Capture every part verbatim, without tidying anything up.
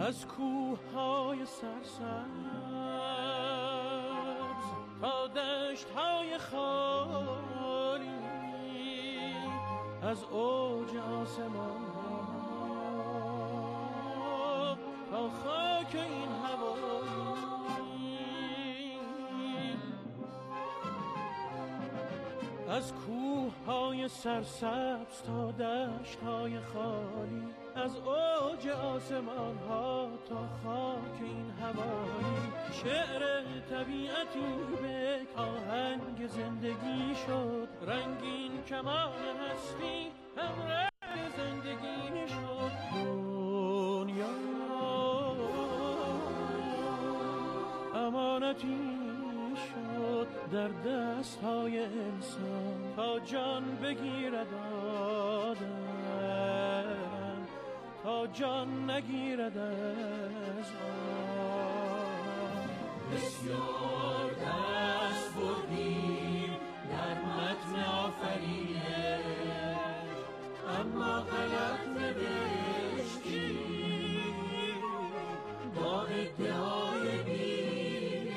از کوه‌های سرسبز تا دشت‌های خالی، از اوج آسمان تا خاک این هوایی، از کوه‌های سرسبز تا دشت‌های خالی، از اوج آسمان ها تا خاک این هوایی. شعر طبیعتی به آهنگ زندگی شد، رنگین کمان هستی همراه زندگی شد. دنیا امانتی شد در دست های انسان تا جان بگیرد آدم، تا جان نگیرد از آن. بسیار دست بردیم در متن آفرینش، اما غلط نوشتیم با ادعای بینش.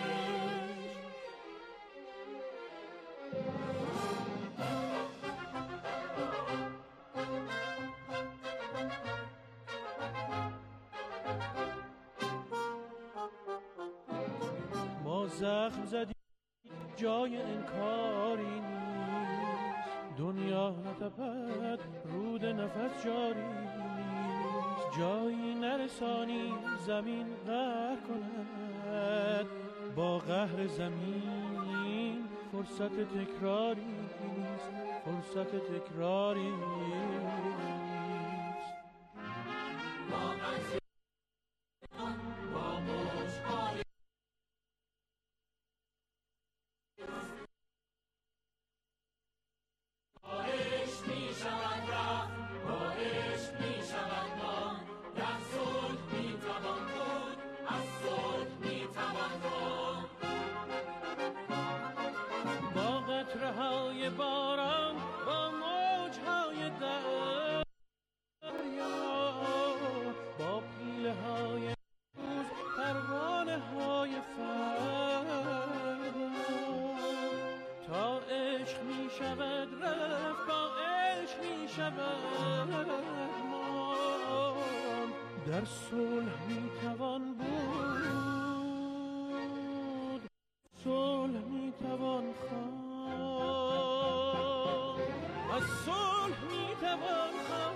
ما زخم زدیم جای انکاری نیست، دنیا نتپد رود نفس جاری نیست. جایی نرسانی زمین قهر کند، با قهر زمین فرصت تکراری نیست، فرصت تکراری نیست. قطره‌های باران با موج‌های دریا، با پیله‌های روز پروانه‌های فردا، تا عشق می‌شود رفت با عشق می‌شود مان. در صلح می‌توان بود، صلح می‌توان خواند، از صلح میتوان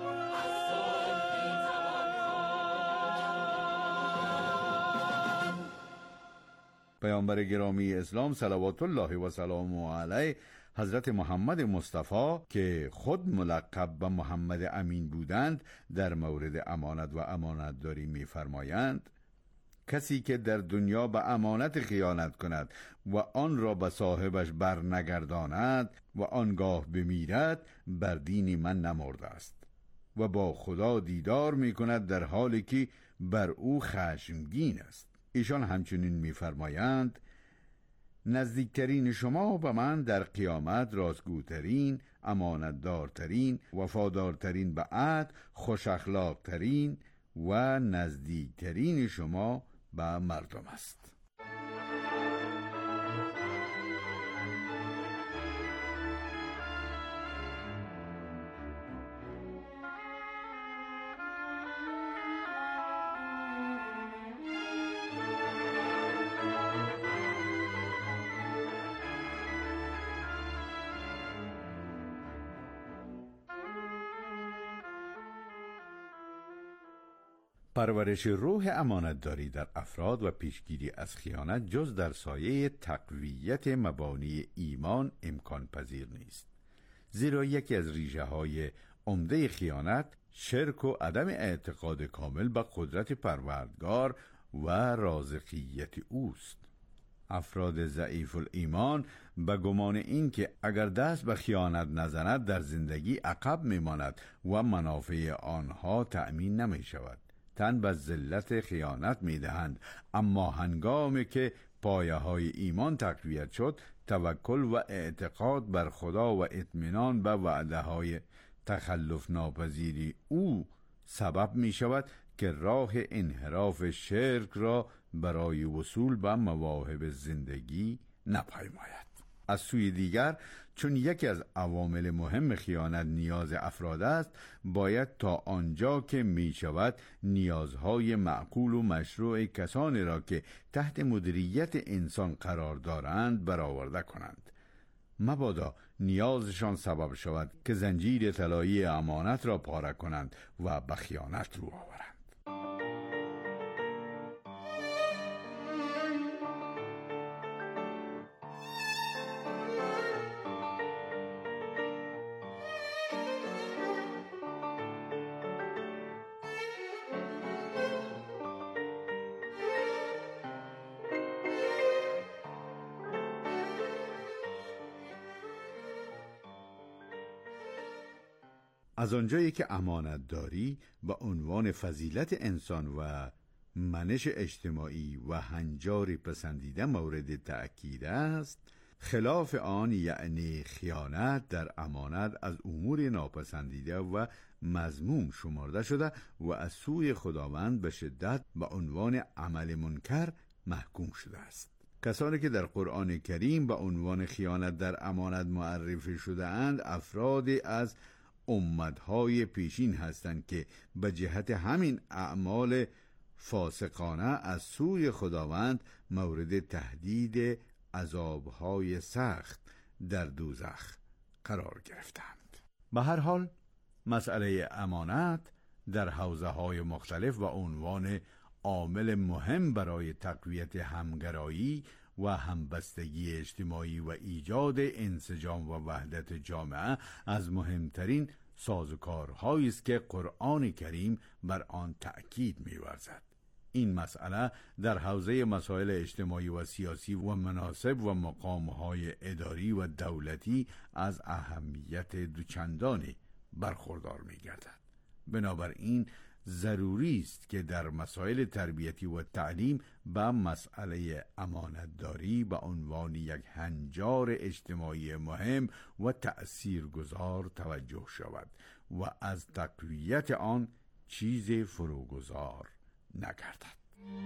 خواند. پیامبر گرامی اسلام صلوات الله و سلامه علیه حضرت محمد مصطفی که خود ملقب به محمد امین بودند در مورد امانت و امانتداری می‌فرمایند: کسی که در دنیا به امانت خیانت کند و آن را به صاحبش برنگرداند و آنگاه بمیرد، بر دین من نمرده است و با خدا دیدار می کند در حالی که بر او خشمگین است. ایشان همچنین می فرمایند: نزدیکترین شما به من در قیامت راستگوترین، امانتدارترین، وفادارترین به عهد، خوش اخلاقترین و نزدیکترین شما به مردم است. پرورش روح امانتداری در افراد و پیشگیری از خیانت جز در سایه تقویت مبانی ایمان امکان پذیر نیست، زیرا یکی از ریشه های عمده خیانت شرک و عدم اعتقاد کامل به قدرت پروردگار و رازقیت اوست. افراد ضعیف الایمان به گمان این که اگر دست به خیانت نزند در زندگی عقب میماند و منافع آنها تأمین نمی شود، تن به ذلت خیانت میدهند، اما هنگامی که پایه های ایمان تقویت شد، توکل و اعتقاد بر خدا و اطمینان به وعده های تخلف ناپذیری او سبب می شود که راه انحراف شرک را برای وصول به مواهب زندگی نپیماید. از سوی دیگر چون یکی از عوامل مهم خیانت نیاز افراد است، باید تا آنجا که می شود نیازهای معقول و مشروع کسانی را که تحت مدیریت انسان قرار دارند برآورده کنند، مبادا نیازشان سبب شود که زنجیر طلایی امانت را پاره کنند و به خیانت رو آورند. از آنجایی که امانت داری به عنوان فضیلت انسان و منش اجتماعی و هنجار پسندیده مورد تأکید است، خلاف آن یعنی خیانت در امانت از امور ناپسندیده و مذموم شمرده شده و از سوی خداوند به شدت به عنوان عمل منکر محکوم شده است. کسانی که در قرآن کریم به عنوان خیانت در امانت معرفی شده اند افرادی از امتهای پیشین هستند که به جهت همین اعمال فاسقانه از سوی خداوند مورد تهدید عذابهای سخت در دوزخ قرار گرفتند. به هر حال مسئله امانت در حوزه های مختلف و عنوان عامل مهم برای تقویت همگرایی و همبستگی اجتماعی و ایجاد انسجام و وحدت جامعه از مهمترین سازوکارهایی است که قرآن کریم بر آن تأکید می‌ورزد. این مسئله در حوزه مسائل اجتماعی و سیاسی و مناصب و مقامهای اداری و دولتی از اهمیت دوچندانی برخوردار می‌گردد. بنابراین ضروری است که در مسائل تربیتی و تعلیم به مسئله امانتداری به عنوان یک هنجار اجتماعی مهم و تأثیرگذار توجه شود و از تقویت آن چیز فروگذار نگردد.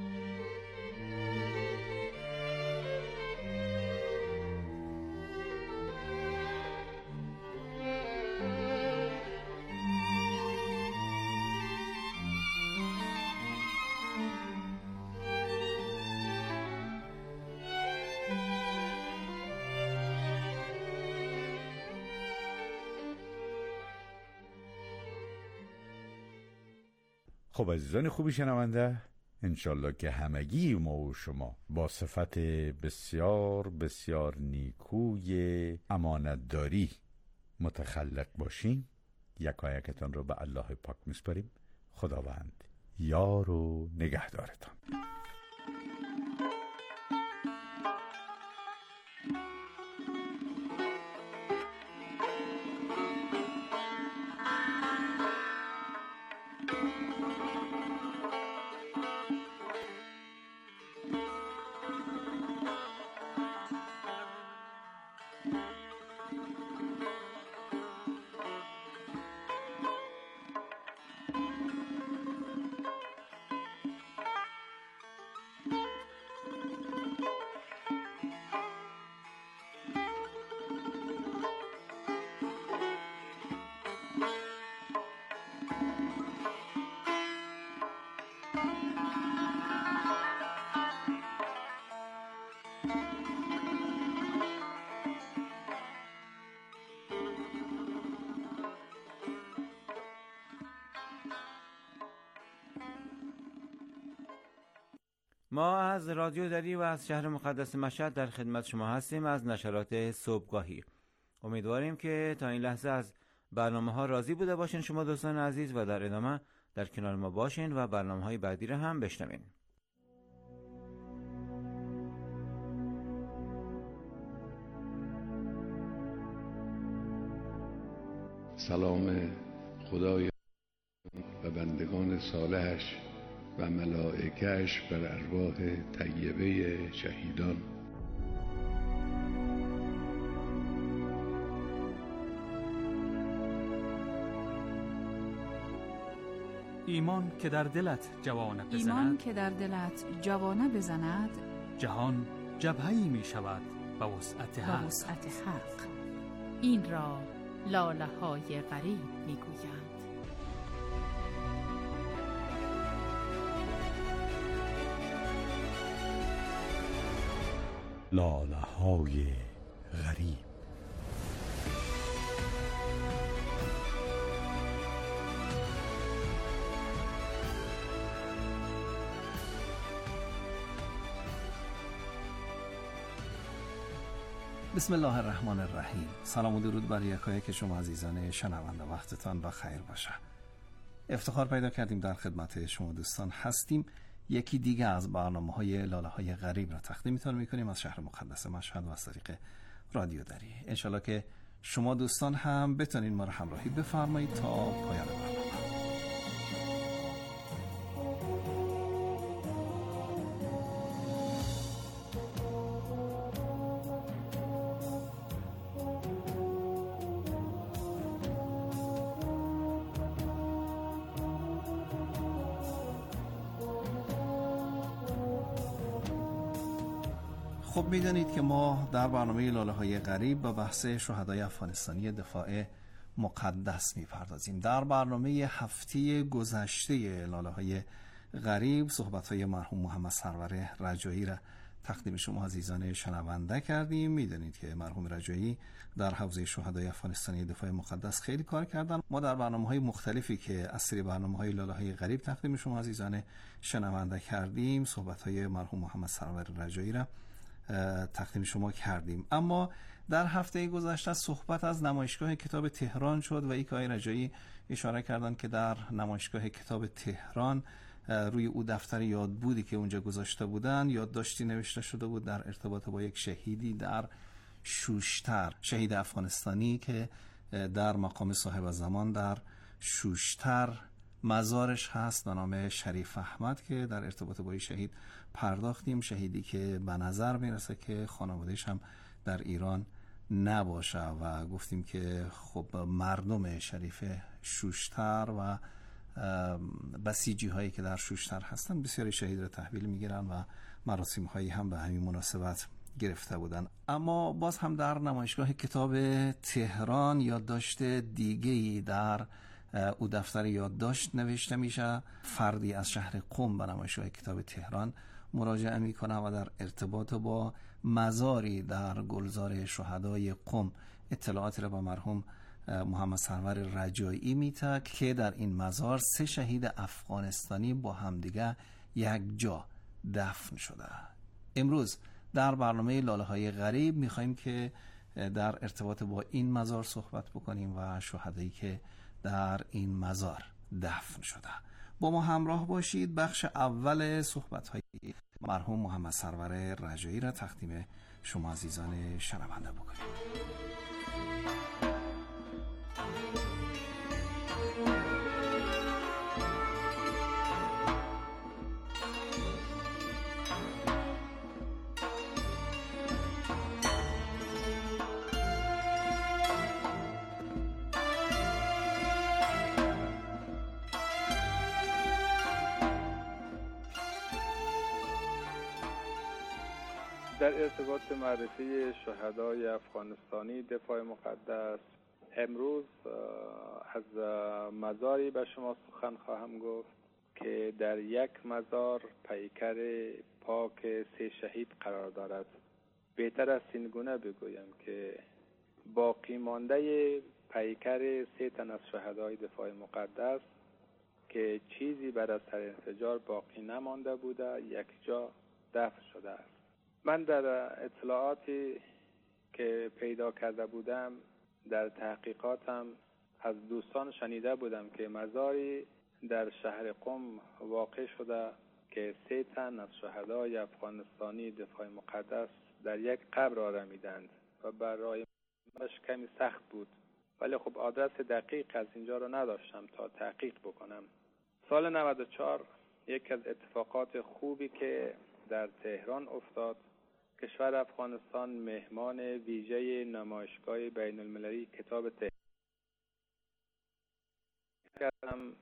خب عزیزان خوبی شنونده، انشالله که همگی ما و شما با صفت بسیار بسیار نیکوی امانتداری متخلق باشیم. یکایکتان رو به الله پاک میسپاریم. خداوند یار و نگهدارتان. ما از رادیو دری و از شهر مقدس مشهد در خدمت شما هستیم از نشرات صبحگاهی. امیدواریم که تا این لحظه از برنامه ها راضی بوده باشین شما دوستان عزیز و در ادامه در کنار ما باشین و برنامه های بعدی را هم بشنوین. سلام خدای و بندگان صالحش و ملائکه‌اش بر ارواح طیبه شهیدان. ایمان که در دلت جوانه بزند، ایمان که در دلت جوانه بزند، جهان جبهه‌ای می شود به وسعت به حق. وسعت حق. این را لاله های غریب می گویند. لاله های غریب. بسم الله الرحمن الرحیم. سلام و درود بر یکایک شما عزیزان شنونده، وقتتان بخیر باشه. افتخار پیدا کردیم در خدمت شما دوستان هستیم. یکی دیگه از برنامه‌های لاله های غریب را تقدیمتون می‌کنیم از شهر مقدس مشهد و از طریق رادیو دری. انشالله که شما دوستان هم بتونین ما را همراهی بفرمایید تا پایان برنامه. خب میدانید که ما در برنامه لاله های غریب به بحث شهدای افغانستانی دفاع مقدس میپردازیم. در برنامه هفته گذشته لاله های غریب صحبت های مرحوم محمد سرور رجایی را تقدیم شما عزیزان شنونده کردیم. میدانید که مرحوم رجایی در حوزه شهدای افغانستانی دفاع مقدس خیلی کار کردن. ما در برنامه های مختلفی که از سری برنامه های لاله های غریب تقدیم شما عزیزان شنونده کردیم صحبت های مرحوم محمد سرور رجایی را تقدیم شما کردیم. اما در هفته گذشته صحبت از نمایشگاه کتاب تهران شد و ای که آقای رجایی اشاره کردن که در نمایشگاه کتاب تهران روی او دفتر یادبودی که اونجا گذاشته بودن یادداشتی نوشته شده بود در ارتباط با یک شهیدی در شوشتر، شهید افغانستانی که در مقام صاحب زمان در شوشتر مزارش هست به نام شریف احمد که در ارتباط با این شهید پرداختیم. شهیدی که به نظر میرسه که خانوادهش هم در ایران نباشه و گفتیم که خب مردم شریف شوشتر و بسیجی هایی که در شوشتر هستن بسیاری شهید را تحویل میگیرن و مراسم هایی هم به همین مناسبت گرفته بودن. اما باز هم در نمایشگاه کتاب تهران یادداشت دیگه‌ای در او دفتر یادداشت نوشته میشه. فردی از شهر قم به نمایشگاه کتاب تهران مراجعه میکنه و در ارتباط با مزاری در گلزار شهدای قم اطلاعاتی را به مرحوم محمد سرور رجایی میده که در این مزار سه شهید افغانستانی با همدیگه یک جا دفن شده. امروز در برنامه لاله های غریب میخوایم که در ارتباط با این مزار صحبت بکنیم و شهدایی که در این مزار دفن شده. با ما همراه باشید. بخش اول صحبت های مرحوم محمد سرور رجایی را تقدیم شما عزیزان شنونده بکنیم. در ارتباط معرفی شهدای افغانستانی دفاع مقدس امروز از مزاری به شما سخن خواهم گفت که در یک مزار پیکر پاک سه شهید قرار دارد. بهتر است این گونه بگویم که باقی مانده پیکر سه تن از شهدای دفاع مقدس که چیزی بعد از سر انفجار باقی نمانده بوده یک جا دفن شده است. من در اطلاعاتی که پیدا کرده بودم در تحقیقاتم از دوستان شنیده بودم که مزاری در شهر قم واقع شده که سه تن از شهدای افغانستانی دفاع مقدس در یک قبر آرمیدند و برای منش کمی سخت بود، ولی خب آدرس دقیق از اینجا رو نداشتم تا تحقیق بکنم. سال نود و چهار یک از اتفاقات خوبی که در تهران افتاد، کشور افغانستان مهمان ویژه نمایشگاه بین المللی کتاب تهران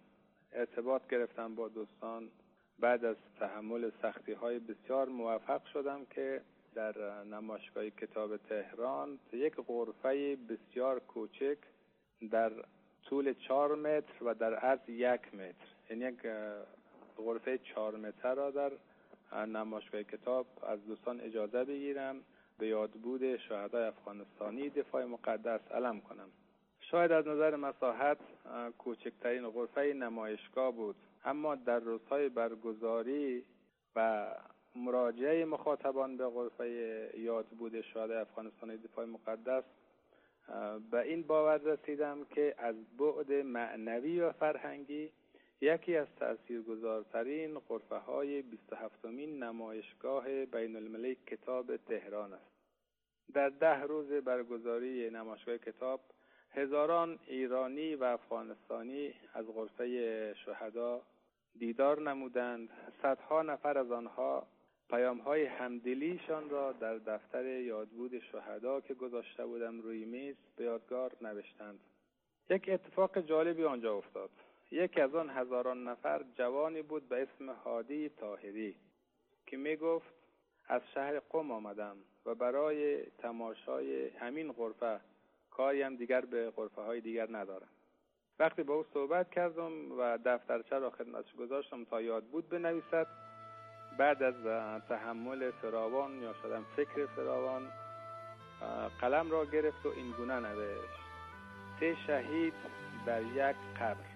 ارتباط گرفتم با دوستان. بعد از تحمل سختی های بسیار موفق شدم که در نمایشگاه کتاب تهران یک غرفه بسیار کوچک در طول چهار متر و در عرض یک متر، یعنی یک غرفه چهار متر را در نمایشگاه کتاب از دوستان اجازه بگیرم به یادبود شهدای افغانستانی دفاع مقدس علم کنم. شاید از نظر مساحت کوچکترین غرفه نمایشگاه بود، اما در روزهای برگزاری و مراجعه مخاطبان به غرفه یادبود شهدای افغانستانی دفاع مقدس به این باور رسیدم که از بعد معنوی و فرهنگی یکی از تأثیرگذارترین غرفه های بیست و هفتمین نمایشگاه بین المللی کتاب تهران است. در ده روز برگزاری نمایشگاه کتاب هزاران ایرانی و افغانستانی از غرفه شهدا دیدار نمودند. صدها نفر از آنها پیام‌های همدلیشان را در دفتر یادبود شهدا که گذاشته بودم روی میز به یادگار نوشتند. یک اتفاق جالبی آنجا افتاد. یکی از آن هزاران نفر جوانی بود به اسم هادی طاهری که می گفت از شهر قم آمدم و برای تماشای همین غرفه کاری هم دیگر به غرفه های دیگر ندارم. وقتی با او صحبت کردم و دفترچه را خدمتش گذاشتم تا یادبود بنویسد، بعد از تحمل فراوان یا شدم فکر فراوان قلم را گرفت و این گونه نوشت: سه شهید در یک قبر.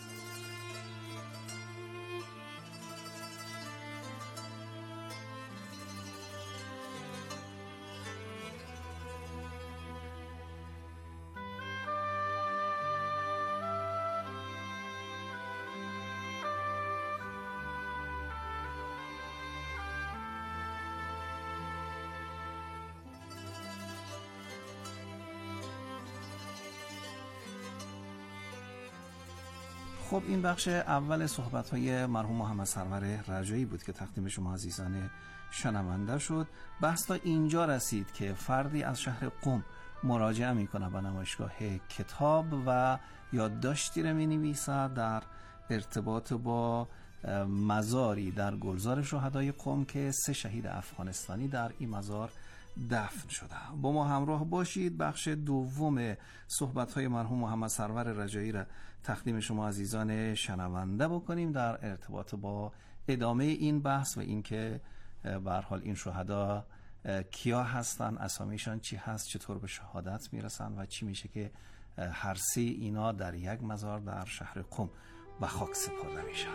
خب این بخش اول صحبت‌های مرحوم محمد سرور رجایی بود که تقدیم شما عزیزان شنونده شد. بحث تا اینجا رسید که فردی از شهر قم مراجعه میکنه به نمایشگاه کتاب و یادداشتی رو مینویسه در ارتباط با مزاری در گلزار شهدای قم که سه شهید افغانستانی در این مزار دفن شده. با ما همراه باشید. بخش دوم صحبت‌های مرحوم محمد سرور رجایی را تقدیم شما عزیزان شنونده بکنیم در ارتباط با ادامه این بحث و اینکه به هر حال این شهدا کیا هستن، اسامیشان چی هست، چطور به شهادت میرسن و چی میشه که هر سه اینا در یک مزار در شهر قم به خاک سپرده میشن.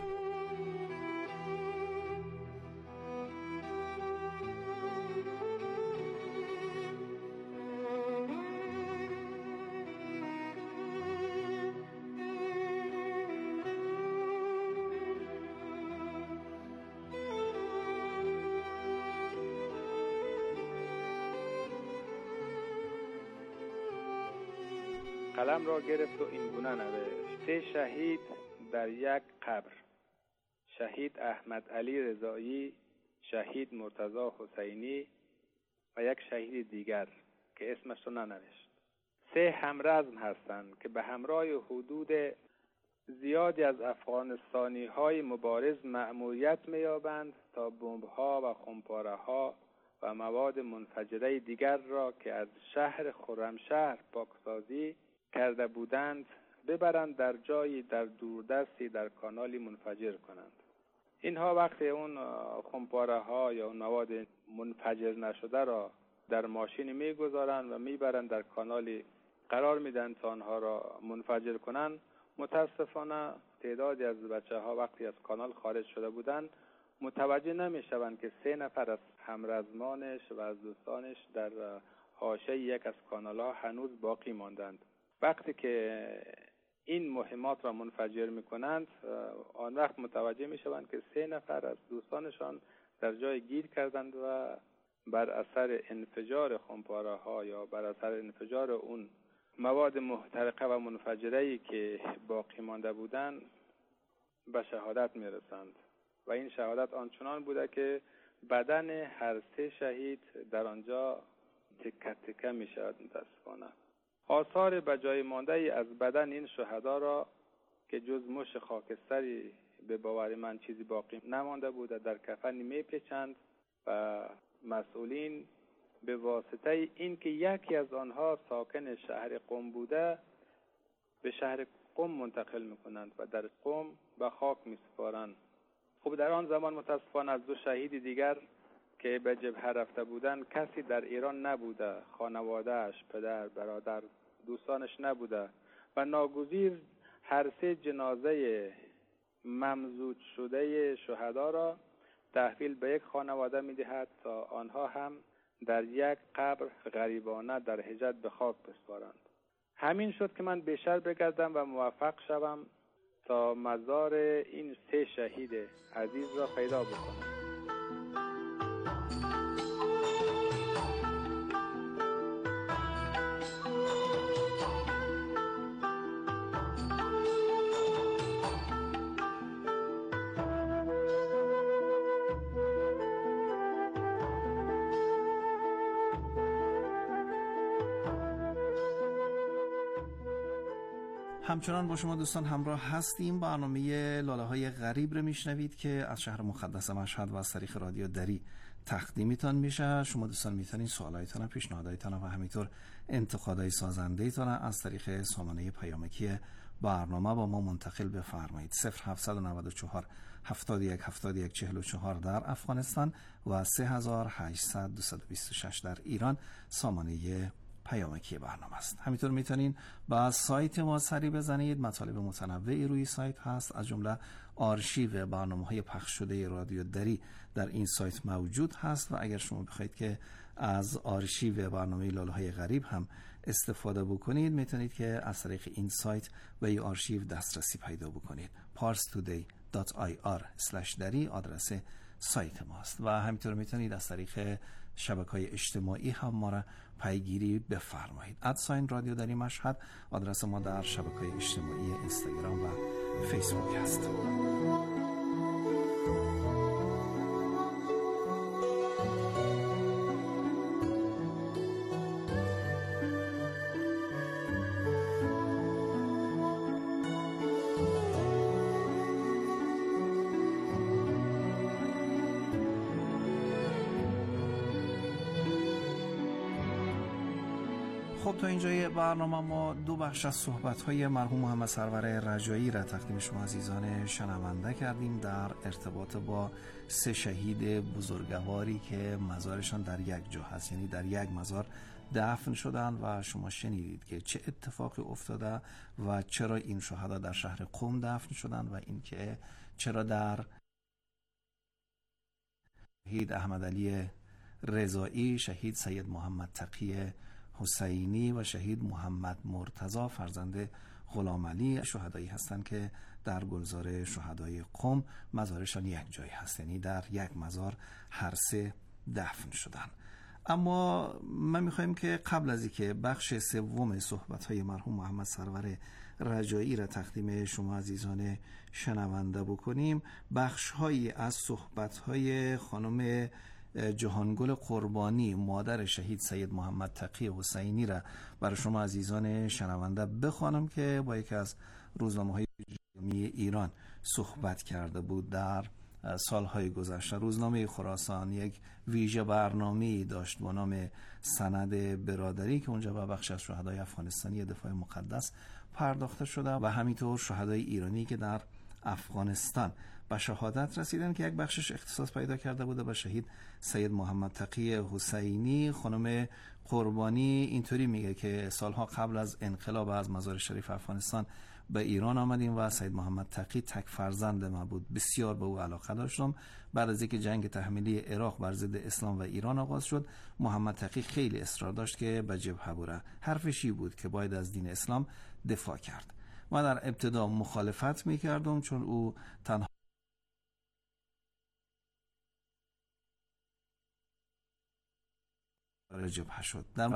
قلم را گرفت و این گونه نوشت: سه شهید در یک قبر. شهید احمد علی رضایی، شهید مرتضی حسینی و یک شهید دیگر که اسمش رو ننوشت. سه همرزم هستند که به همراه حدود زیادی از افغانستانی های مبارز مأموریت می‌یابند تا بمب‌ها و خمپاره‌ها و مواد منفجره دیگر را که از شهر خرمشهر پاکسازی کرده بودند ببرند در جایی در دوردستی در کانالی منفجر کنند. اینها وقتی اون خمپاره ها یا اون مواد منفجر نشده را در ماشین میگذارند و میبرند در کانالی قرار میدن تا آنها را منفجر کنند. متاسفانه تعدادی از بچه ها وقتی از کانال خارج شده بودند متوجه نمیشوند که سه نفر از همرزمانش و از دوستانش در حاشیه یک از کانال ها هنوز باقی ماندند. وقتی که این مهمات را منفجر میکنند آن وقت متوجه میشوند که سه نفر از دوستانشان در جای گیر کردند و بر اثر انفجار خمپاره ها یا بر اثر انفجار اون مواد محترقه و منفجره‌ای که باقی مانده بودند به شهادت میرسند و این شهادت آنچنان بوده که بدن هر سه شهید در آنجا تکه تکه میشود. متاسفانه آثار به جای مانده از بدن این شهدا را که جز مش خاکستری به باور من چیزی باقی نمانده بوده در کفن میپیچند و مسئولین به واسطه این که یکی از آنها ساکن شهر قم بوده به شهر قم منتقل میکنند و در قم به خاک میسپارند. خب در آن زمان متاسفانه از دو شهید دیگر که به جبهه رفته بودند کسی در ایران نبوده، خانوادهش، پدر، برادر، دوستانش نبوده و ناگزیر هر سه جنازه ممزوج شده شهدا را تحویل به یک خانواده میدهد تا آنها هم در یک قبر غریبانه در حجت به خاک بسپارند. همین شد که من بیشتر بگردم و موفق شوم تا مزار این سه شهید عزیز را پیدا بکنم. همچنان با شما دوستان همراه هستیم. برنامه لاله های غریب رو میشنوید که از شهر مقدس مشهد و از طریق رادیو دری تقدیمیتان میشه. شما دوستان میتونید سوالایتان، پیشنهادایتان و همینطور انتقادهای سازنده ایتان از طریق سامانه پیامکی برنامه با ما منتقل بفرمایید. صفر هفت نه چهار هفتاد و یک هفتاد و یک چهل و چهار در افغانستان و سه هزار و هشتصد دویست و بیست و شش در ایران سامانه پیامکی برنامه است. همینطور میتونین با سایت ما سری بزنید. مطالب متنوعی روی سایت هست، از جمله آرشیو برنامه‌های پخش شده رادیو دری در این سایت موجود هست و اگر شما بخواید که از آرشیو برنامه لاله های غریب هم استفاده بکنید میتونید که از طریق این سایت به این آرشیو دسترسی پیدا بکنید. پارس تودی دات آی آر اسلش دری آدرس سایت ماست و همینطور میتونید از طریق شبکه‌های اجتماعی هم ما را پیگیری بفرمایید. ادساین رادیو دری مشهد آدرس ما در شبکه‌های اجتماعی اینستاگرام و فیسبوک است. خب تا اینجای برنامه ما دو بخش از صحبت‌های مرحوم محمد سرور رجایی را تقدیم شما عزیزان شنونده کردیم در ارتباط با سه شهید بزرگواری که مزارشان در یک جا هست، یعنی در یک مزار دفن شدن و شما شنیدید که چه اتفاقی افتاده و چرا این شهدا در شهر قم دفن شدن و اینکه چرا در شهید احمد علی رضایی، شهید سید محمد تقی حسینی و شهید محمد مرتضی فرزند غلام علی شهدایی هستند که در گلزار شهدای قم مزارشان یک جایی هست، یعنی در یک مزار هر سه دفن شدن. اما من میخوایم که قبل از اینکه بخش سوم صحبت‌های مرحوم محمد سرور رجایی را تقدیم شما عزیزان شنونده بکنیم، بخش‌هایی از صحبت‌های خانم جهانگل قربانی مادر شهید سید محمد تقی حسینی را برای شما عزیزان شنونده بخوانم که با یکی از روزنامه‌های جمعی ایران صحبت کرده بود. در سالهای گذشته روزنامه خراسان یک ویژه برنامه‌ای داشت با نام سند برادری که اونجا به بخش از شهدای افغانستانی دفاع مقدس پرداخته شده و همینطور شهدای ایرانی که در افغانستان به شهادت رسیدن که یک بخشش اختصاص پیدا کرده بوده به شهید سید محمد تقی حسینی. خانم قربانی اینطوری میگه که سالها قبل از انقلاب از مزار شریف افغانستان به ایران آمدیم و سید محمد تقی تک فرزند ما بود. بسیار به او علاقه داشتم. بعد از اینکه جنگ تحمیلی عراق بر ضد اسلام و ایران آغاز شد، محمد تقی خیلی اصرار داشت که به جبهه بره. حرفش این بود که باید از دین اسلام دفاع کرد. ما در ابتدا مخالفت میکردم چون او تنها جبهه شد. در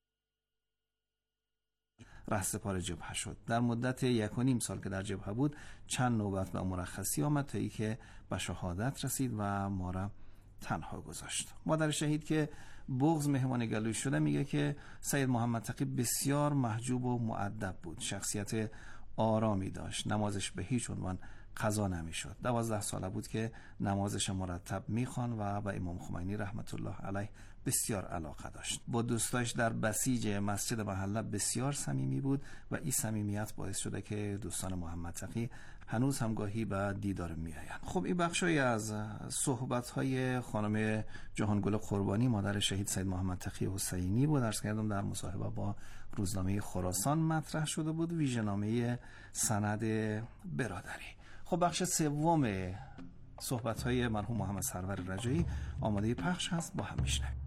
رهسپار جبهه شد. در مدت یک و نیم سال که در جبهه بود چند نوبت به مرخصی آمد تا ای که به شهادت رسید و ما را تنها گذاشت. مادر شهید که بغض مهمان گلوی شده میگه که سید محمد تقی بسیار محجوب و مؤدب بود. شخصیت آرامی داشت. نمازش به هیچ عنوان قضا نمیشد. دوازده ساله بود که نمازش مرتب میخوان و به امام خمینی رحمت الله علیه بسیار علاقه داشت. با دوستاش در بسیج مسجد محله بسیار صمیمی بود و این صمیمیت باعث شده که دوستان محمد تقی هنوز هم گاهی به دیدار میآیند. خب این بخشی از صحبت‌های خانم جهانگل قربانی مادر شهید سید محمد تقی حسینی بود. عرض کردم در مصاحبه با روزنامه خراسان مطرح شده بود، ویژه‌نامه سند برادری. خب بخش سوم صحبت‌های مرحوم محمد سرور رجایی آماده پخش هست، با هم میشنویم.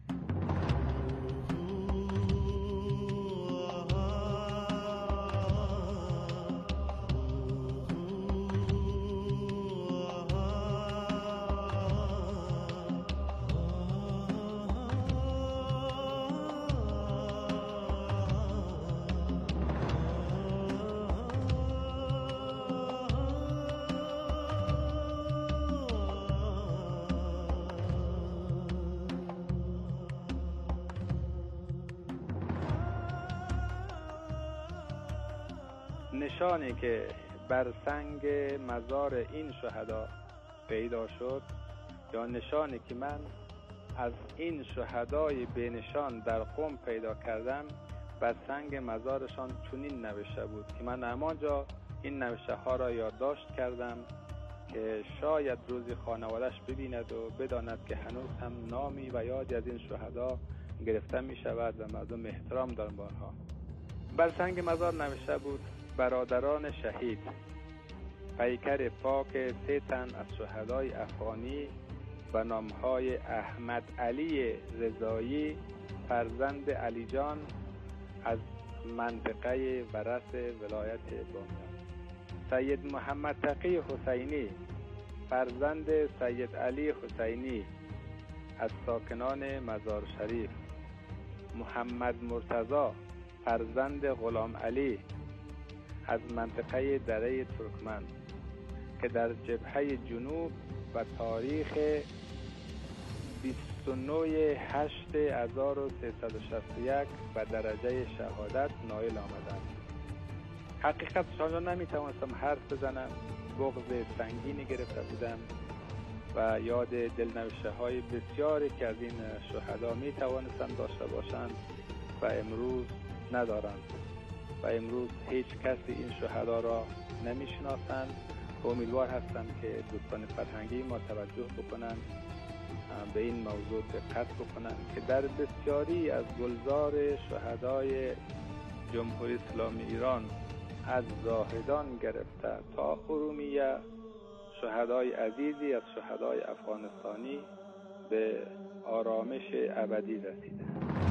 نشانی که بر سنگ مزار این شهدا پیدا شد یا نشانی که من از این شهدای بینشان در قم پیدا کردم بر سنگ مزارشان چنین نوشته بود که من همانجا این نوشته ها را یادداشت کردم که شاید روزی خانواده‌اش ببیند و بداند که هنوز هم نامی و یادی از این شهدا گرفته می شود و مردم احترام دارند به آنها. بر سنگ مزار نوشته بود: برادران شهید، پیکر پاک سه تن از شهدای افغانی به نامهای احمد علی رضایی فرزند علی جان از منطقه ورس ولایت بامیان، سید محمد تقی حسینی فرزند سید علی حسینی از ساکنان مزار شریف، محمد مرتضی فرزند غلام علی از منطقه دره ترکمن که در جبهه جنوب و تاریخ بیست و نه هشت هزار و سیصد و شصت و یک به درجه شهادت نایل آمدند. حقیقتش آنجا نمیتوانستم حرف بزنم، بغض سنگینی گرفته بودم و یاد دلنوشته های بسیاری که از این شهدا میتوانستم داشته باشند و امروز ندارند و امروز هیچ کسی این شهدا را نمیشناسند. امیدوار هستم که دوستان فرهنگی ما توجه بکنند، به این موضوع دقت بکنند که در بسیاری از گلزار شهدای جمهوری اسلامی ایران از زاهدان گرفته تا ارومیه شهدای عزیزی از شهدای افغانستانی به آرامش ابدی رسیده.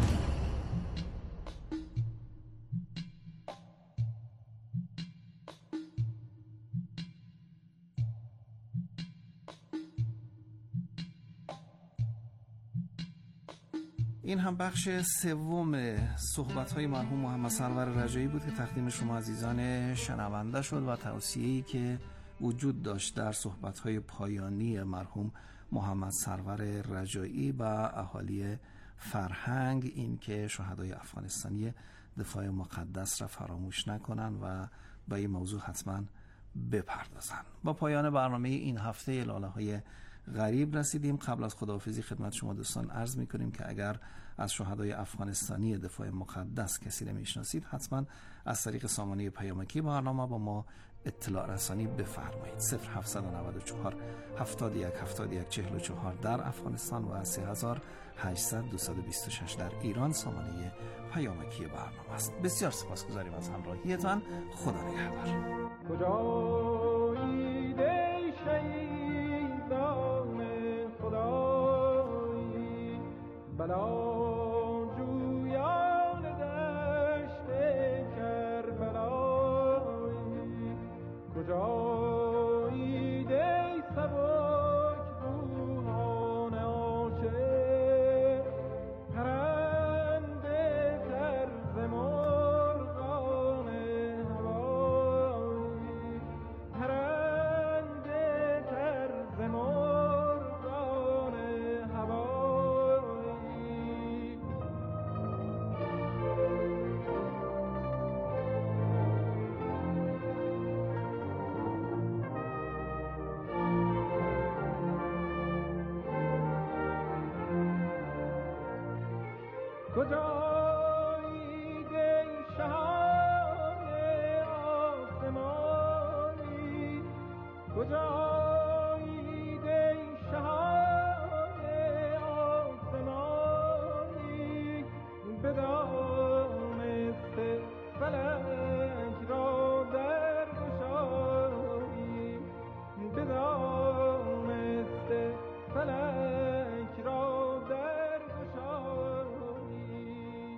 این هم بخش سوم صحبت‌های مرحوم محمد سرور رجایی بود که تقدیم شما عزیزان شنونده شد و توصیه‌ای که وجود داشت در صحبت‌های پایانی مرحوم محمد سرور رجایی با اهالی فرهنگ این که شهدای افغانستانی دفاع مقدس را فراموش نکنن و به این موضوع حتما بپردازن. با پایان برنامه این هفته لاله‌های غریب رسیدیم. قبل از خداحافظی خدمت شما دوستان عرض می‌کنیم که اگر از شهدای افغانستانی دفاع مقدس کسی نمی‌شناسید حتما از طریق سامانه پیامکی برنامه با ما اطلاع رسانی بفرمایید. صفر هفتصد و نود و چهار هفتاد و یک هفتاد و یک چهل و چهار در افغانستان و سه هزار و هشتصد دویست و بیست و شش در ایران سامانه پیامکی برنامه است. بسیار سپاسگزاریم از همراهیتان. خدا نگهدار. کجایی دی شهیدان خدایی بلا جویان دشت کربلایی، کجایی دی سبک روحان عاشق پرنده طرز مرغان هوایی، پرنده طرز مرغان هوایی. کجایید ای شهان آسمانی کجایید ای شهان آسمانی بدانسته فلک را در گشایی بدانسته فلک را در گشایی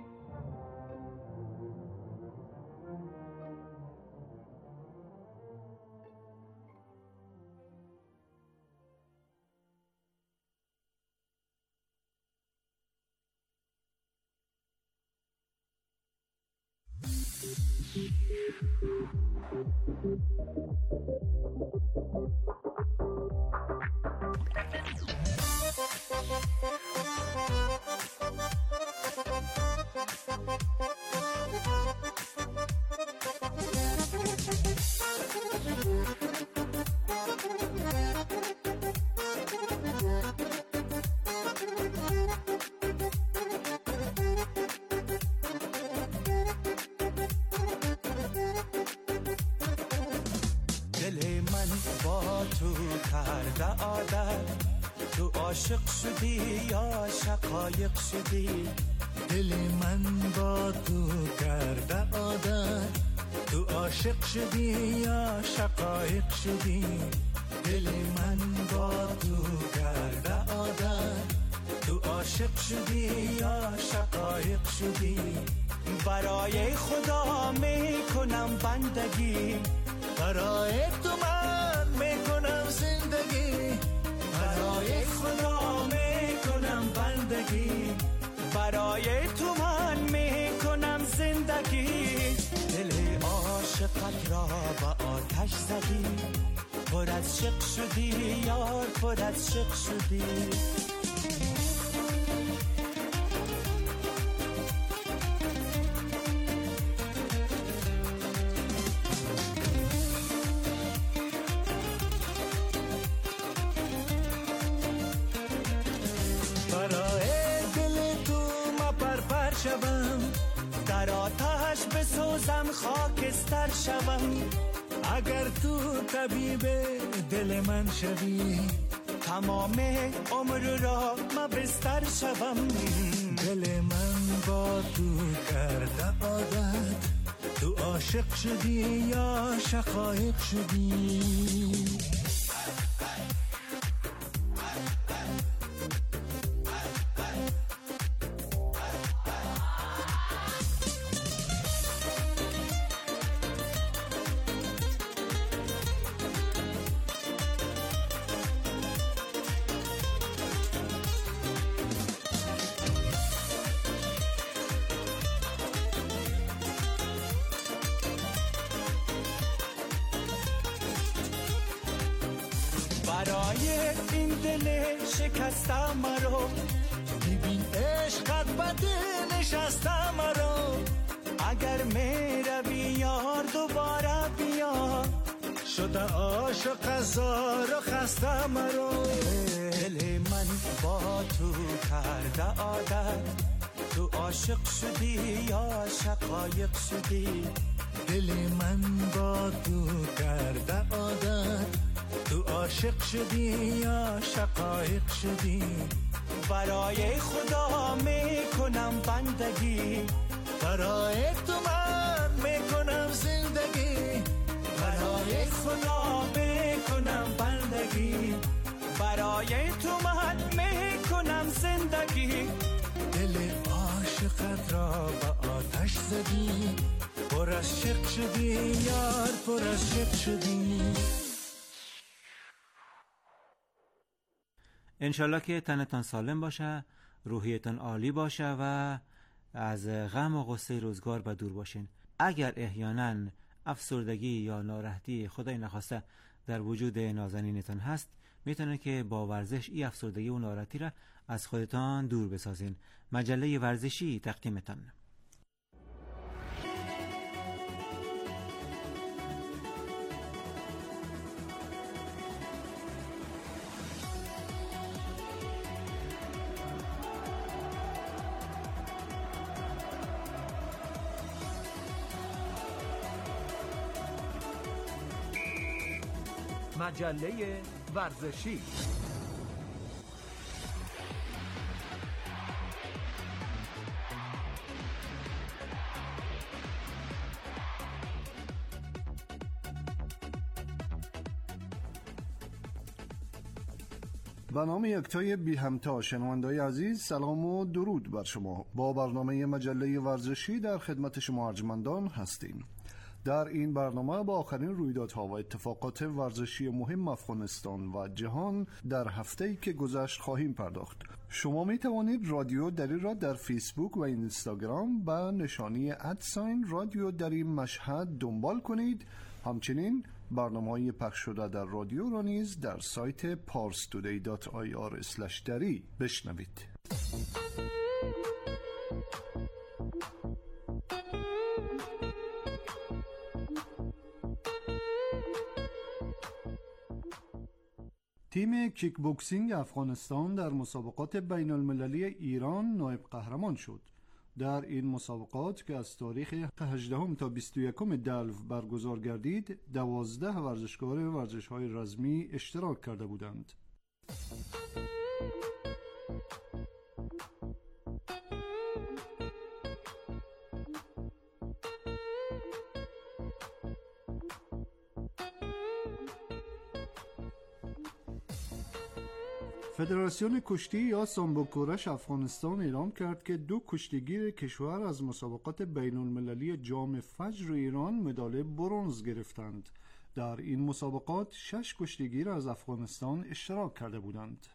دل من با تو کرده عادت تو عاشق شدی یا شقایق شدی دل من با تو کرده عادت تو عاشق شدی یا شقایق شدی دل من با تو کرده عادت تو عاشق شدی یا شقایق شدی برای خدا میکنم بندگی برای تو من میکنم زندگی برای خدا میکنم بندگی برای تو من میکنم زندگی دل عاشقت را با آتش زدی پر از شق شدی یار پر از شق شدی در آتش بسوزم خاکستر شوم اگر تو طبیب دل من شوی تمام عمر را ما بستر شوم دل من با تو کرده عادت تو عاشق شدی یا شقایق شدی برای این دل شکستم مرا ببین عشقت بده نشستم مرا اگر میروی یار دوباره بیا شده عاشق زار و خسته مرا دل من با تو کرده عادت تو عاشق شدی یا شقایق شدی دل من با تو کرده عادت تو عاشق شدی یا شقایق شدی برای خدا میکنم بندگی برای تو من میکنم زندگی برای خدا میکنم بندگی برای تو من میکنم زندگی دل عاشقت را با آتش زدی پر از شق شدی یار پر از شق شدی انشالله که تنتان سالم باشه، روحیتان عالی باشه و از غم و غصه روزگار به دور باشین. اگر احیانا افسردگی یا ناراحتی خدای نخواسته در وجود نازنینتان هست، میتونه که با ورزش این افسردگی و ناراحتی را از خودتان دور بسازین. مجله ورزشی تقدیمتان. مجله ورزشی. به نام یکتای بی همتا شنوندای عزیز، سلام و درود بر شما. با برنامه مجله ورزشی در خدمت شما ارجمندان هستیم. در این برنامه با آخرین رویدادها و اتفاقات ورزشی مهم افغانستان و جهان در هفته‌ای که گذشت خواهیم پرداخت. شما می توانید رادیو دری را در فیسبوک و اینستاگرام به نشانی ادساین رادیو دری مشهد دنبال کنید. همچنین برنامه‌های پخش شده در رادیو را نیز در سایت پارس تودی دات آی آر اسلش دری بشنوید. تیم کیک بوکسینگ افغانستان در مسابقات بین المللی ایران نایب قهرمان شد. در این مسابقات که از تاریخ هجدهم تا بیست و یکم دلو برگزار گردید، دوازده ورزشکار ورزش‌های رزمی اشتراک کرده بودند. فدراسیون کشتی یا سامبو کورش افغانستان اعلام کرد که دو کشتیگیر کشور از مسابقات بین المللی جام فجر ایران مدال برنز گرفتند. در این مسابقات شش کشتیگیر از افغانستان اشتراک کرده بودند.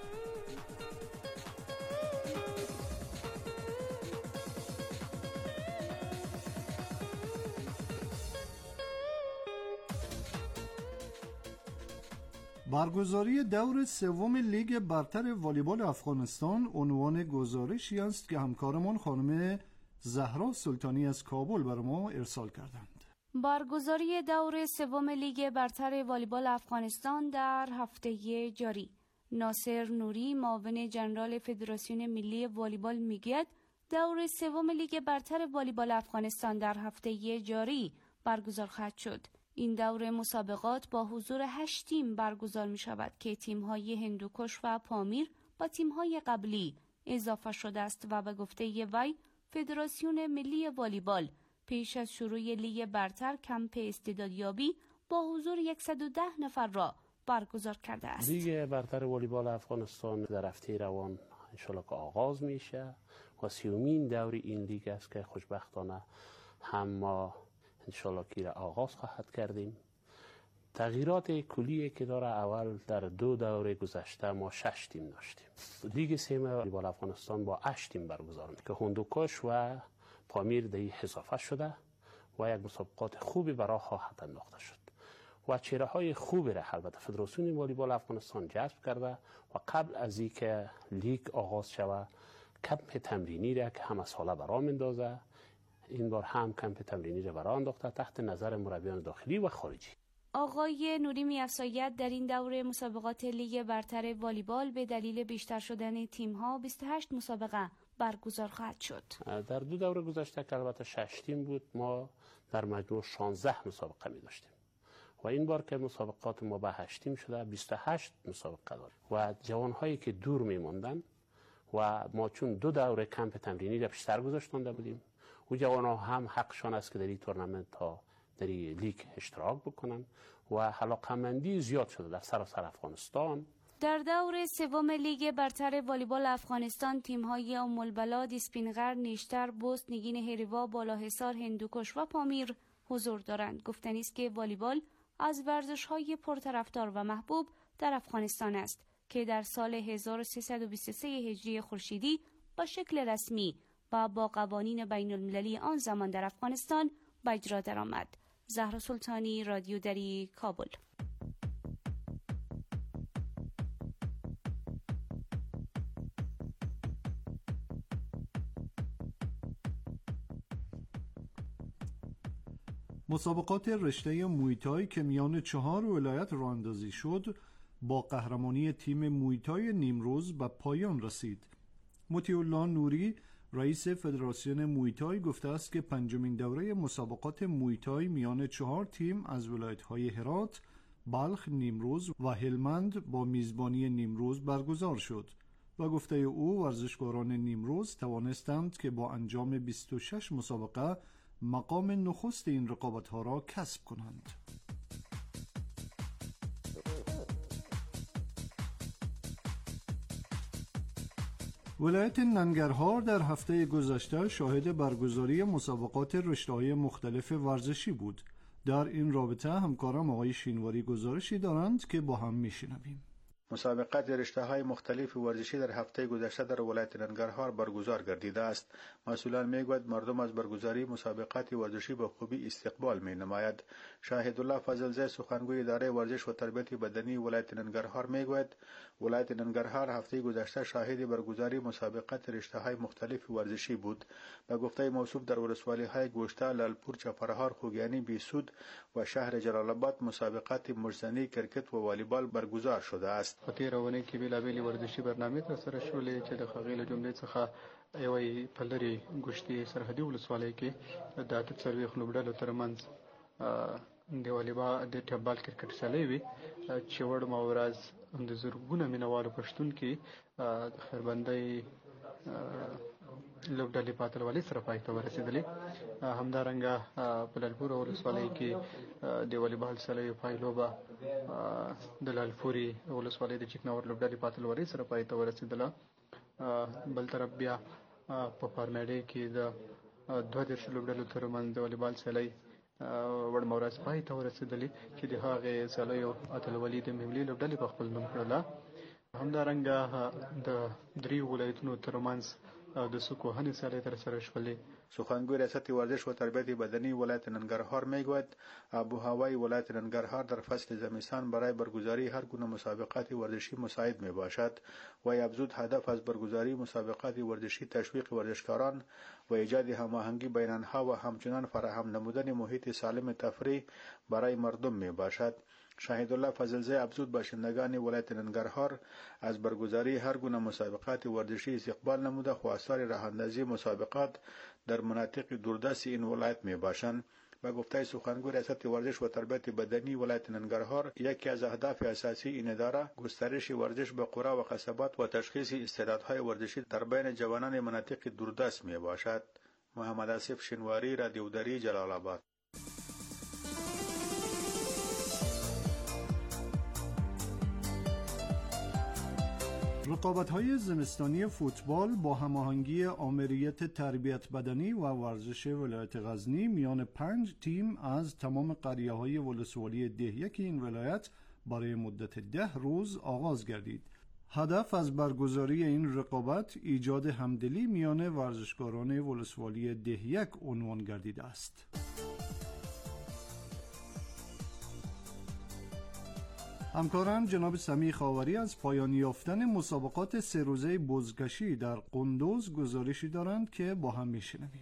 برگزاری دور سوم لیگ برتر والیبال افغانستان عنوان گزارشی است که همکارمان خانم زهرا سلطانی از کابل بر ما ارسال کردند. برگزاری دور سوم لیگ برتر والیبال افغانستان در هفته جاری. ناصر نوری معاون جنرال فدراسیون ملی والیبال میگوید دور سوم لیگ برتر والیبال افغانستان در هفته جاری برگزار خواهد شد. این دور مسابقات با حضور هشت تیم برگزار می شود که تیم‌های هندوکش و پامیر با تیم‌های قبلی اضافه شده است و به گفته وی فدراسیون ملی والیبال پیش از شروع لیگ برتر کمپ استعدادیابی با حضور صد و ده نفر را برگزار کرده است. لیگ برتر والیبال افغانستان در هفته روان انشالله که آغاز میشه و سیومین دور این لیگ است که خوشبختانه هم ما انشالله که را آغاز خواهد کردیم. تغییرات کلیه که داره، اول در دو دوره گذشته ما شش تیم داشتیم. لیگ سوم والیبال افغانستان با هشت تیم برگزار میشه که هندوکش و پامیر در اضافه شده و یک مسابقات خوبی برای خواهد انداخته شد و چهره های خوبی را البته فدراسیون والیبال افغانستان جذب کرده و قبل از اینکه لیگ آغاز شود کمپ تمرینی را که همه ساله برام اندازه، این بار هم کمپ تمرینی را برای انداخته تحت نظر مربیان داخلی و خارجی. آقای نوری می‌افزاید در این دوره مسابقات لیگ برتر والیبال به دلیل بیشتر شدن تیم‌ها بیست و هشت مسابقه برگزار خواهد شد. در دو دوره گذشته که البته شش تیم بود، ما در مجموع شانزده مسابقه می داشتیم و این بار که مسابقات ما به هشت تیم شده بیست و هشت مسابقه داریم و جوان‌هایی که دور می‌ماندن و ما چون دو دوره کمپ تمرینی را پیشتر گذاشتنده بودیم، و جوان‌ها هم حقشان است که در این تورنمنت ها در این لیگ اشتراک بکنن و علاقه‌مندی زیاد شده در سراسر افغانستان. در دور سوم لیگ برتر والیبال افغانستان تیم‌های ام البلاد، اسپینغر، نیشتر، بست، نگین هریوا، بالاحصار، هندوکش و پامیر حضور دارند. گفتنی است که والیبال از ورزش‌های پرطرفدار و محبوب در افغانستان است که در سال هزار و سیصد و بیست و سه هجری خورشیدی با شکل رسمی و با قوانین بین المللی آن زمان در افغانستان به اجرا درآمد. زهرا سلطانی، رادیو دری، کابل. مسابقات رشته مویتای که میان چهار ولایت راه اندازی شد با قهرمانی تیم مویتای نیمروز به پایان رسید. مطیع الله نوری رئیس فدراسیون مویتای گفته است که پنجمین دوره مسابقات مویتای میان چهار تیم از ولایت‌های هرات، بلخ نیمروز و هلمند با میزبانی نیمروز برگزار شد. و گفته او ورزشکاران نیمروز توانستند که با انجام بیست و شش مسابقه مقام نخست این رقابت‌ها را کسب کنند. ولایت ننگرهار در هفته گذشته شاهد برگزاری مسابقات رشته‌های مختلف ورزشی بود. در این رابطه همکارم آقای شینواری گزارشی دارند که با هم میشنویم. مسابقات رشته‌های مختلف ورزشی در هفته گذشته در ولایت ننگرهار برگزار گردیده است. مسئولان میگویند مردم از برگزاری مسابقات ورزشی به خوبی استقبال می‌نماید. شاهد الله فضلزی سخنگوی اداره ورزش و تربیت بدنی ولایت ننگرهار میگوید ولایت ننگرهار هفته گذشته شاهد برگزاری مسابقات رشته‌های مختلف ورزشی بود. به گفته موصوف در ولسوالی‌های گوشته، لالپور، چپرهار، خوگیانی، بیسود و شهر جلال آباد مسابقات مجزنی کرکټ و والیبال برگزار شده است. په تېره اونۍ کې بېلابېلې ورزشي برنامې ترسره شولې چې د هغې له جملې څخه یوه په لرې ګوشتې سرحدي ولسوالۍ کې د اته څلوېښت لوبډلو ترمنځ د والیبال د ټبال کرکټ سیالۍ وې چې وړمه ورځ د زرګونه مینهوالو په شتون کې د خیربندۍ لوبډلې په اتلولۍ سره پای ته ورسېدلې. همدارنګه په لالپور ولسوالۍ کې د والیبال سیالیو پایلوبه د لالپورې ولسوالۍ د چکناور لوبډلې په اتلولۍ سره پای ته ورسېدله. بل طرف بیا په فارمیډۍ کې د دوه دېرش لوبډلو ترمنځ د والیبال سیالۍ وړمه ورځ پای ته ورسېدلې چې د هغې سیالیو اتلولي د مهملي لوبډلې په خپل نوم کړله. همدارنګه د دریو ولایتونو ترمنځ د سکوهنې سیالۍ ترسره شولې. سخنگوی ریاست ورزش و تربیت بدنی ولایت ننگرهار میگوید آب و هوای ولایت ننگرهار در فصل زمستان برای برگزاری هر گونه مسابقات ورزشی مساعد می باشد و افزود هدف از برگزاری مسابقات ورزشی تشویق ورزشکاران و ایجاد هماهنگی بین آنها و همچنان فراهم نمودن محیط سالم تفریح برای مردم می باشد. شاهد الله فضلزی افزود باشندگان ولایت ننگرهار از برگزاری هر گونه مسابقات ورزشی استقبال نموده خواستار راهاندازی مسابقات در مناطق دوردست این ولایت می باشند. به گفته سخنگوی ریاست ورزش و تربیت بدنی ولایت ننگرهار، یکی از اهداف اساسی این اداره گسترش ورزش به قرى و قصبات و تشخیص استعدادهای ورزشی در بین جوانان مناطق دوردست می باشد. محمد آصف شینواری، رادیو دری، جلال آباد. رقابت‌های زمستانی فوتبال با هماهنگی آمریت تربیت بدنی و ورزش ولایت غزنی میان پنج تیم از تمام قریه‌های ولسوالی ده یک این ولایت برای مدت ده روز آغاز گردید. هدف از برگزاری این رقابت ایجاد همدلی میان ورزشکاران ولسوالی ده یک عنوان گردیده است. همکاران جناب سمیع خاوری از پایان یافتن مسابقات سه روزه بزکشی در قندوز گزارشی دارند که با هم میشنویم.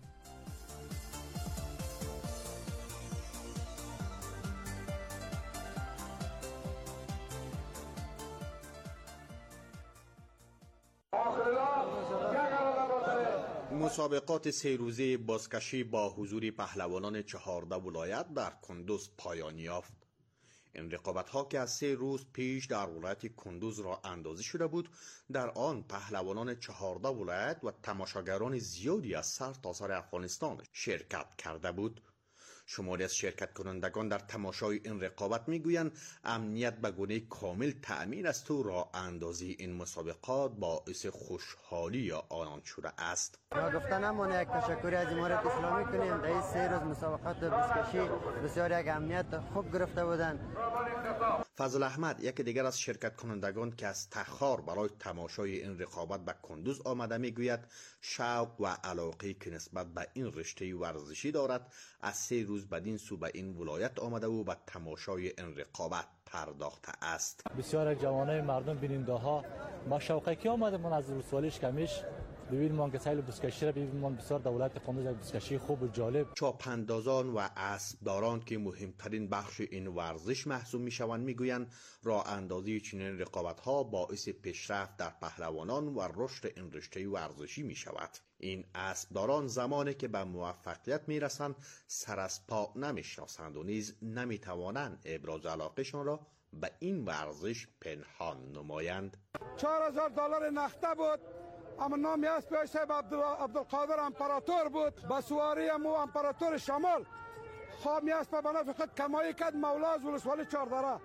مسابقات سه روزه بازکشی با حضور پهلوانان چهارده ولایت در کندوز پایان یافت. این رقابت‌ها که از سه روز پیش در ولایت کندوز را اندازی شده بود، در آن پهلوانان چهارده ولایت و تماشاگران زیادی از سر تا سر افغانستان شرکت کرده بود. شماری از شرکت کنندگان در تماشای این رقابت میگویند امنیت به گونه کامل تأمین است و راه اندازی این مسابقات باعث خوشحالی آنان شده است. ما گفتن نمونه یک تشکری از امارت اسلامی کنیم. در این سه روز مسابقات بزکشی بسیار یک امنیت خوب گرفته بودند. فضل احمد یکی دیگر از شرکت کنندگان که از تخار برای تماشای این رقابت به کندوز آمده میگوید شوق و علاقه که نسبت به این رشته ورزشی دارد از سه روز بدین سو به این ولایت آمده و به تماشای این رقابت پرداخته است. بسیار جوانای مردم بیننده ها با شوقی که آمده من از ولسوالی کمیش ببینیم که سیل بزکشی را ببینیم بسیار دولت کندوز یک بزکشی خوب و جالب. چاپاندازان و اسبداران که مهمترین بخش این ورزش محسوب میشوند میگویند راه اندازی چنین رقابت‌ها باعث پیشرفت در پهلوانان و رشد این رشته ورزشی میشود. این اسبداران زمانی که به موفقیت میرسند سر از پا نمیشناسند و نیز نمیتوانند ابراز علاقهشان را به این ورزش پنهان نمایند. چهار هزار دلار نقده بود، اما نامی از پیش صاحب عبدالقادر امپراتور بود، با سواری مو امپراتور شمال خوامی است به بنا فقط کمایی کد مولا از ولسوالی چاردره.